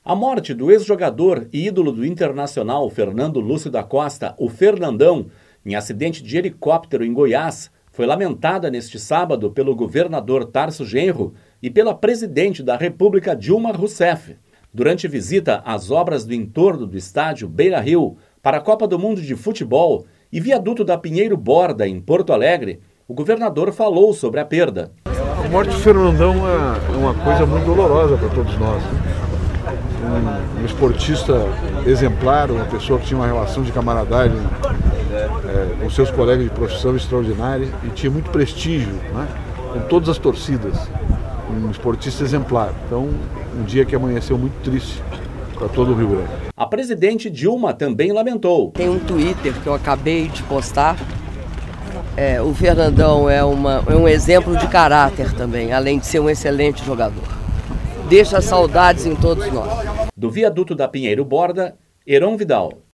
A morte do ex-jogador e ídolo do Internacional Fernando Lúcio da Costa, o Fernandão, em acidente de helicóptero em Goiás, foi lamentada neste sábado pelo governador Tarso Genro e pela presidente da República Dilma Rousseff. Durante visita às obras do entorno do estádio Beira-Rio para a Copa do Mundo de Futebol e viaduto da Pinheiro Borda, em Porto Alegre, o governador falou sobre a perda. A morte do Fernandão é uma coisa muito dolorosa para todos nós. Um esportista exemplar, uma pessoa que tinha uma relação de camaradagem com seus colegas de profissão extraordinária e tinha muito prestígio, né, com todas as torcidas. Um esportista exemplar. Então, um dia que amanheceu muito triste para todo o Rio Grande. A presidente Dilma também lamentou. Tem um Twitter que eu acabei de postar. O Fernandão é um exemplo de caráter também, além de ser um excelente jogador. Deixa saudades em todos nós. Do viaduto da Pinheiro Borda, Heron Vidal.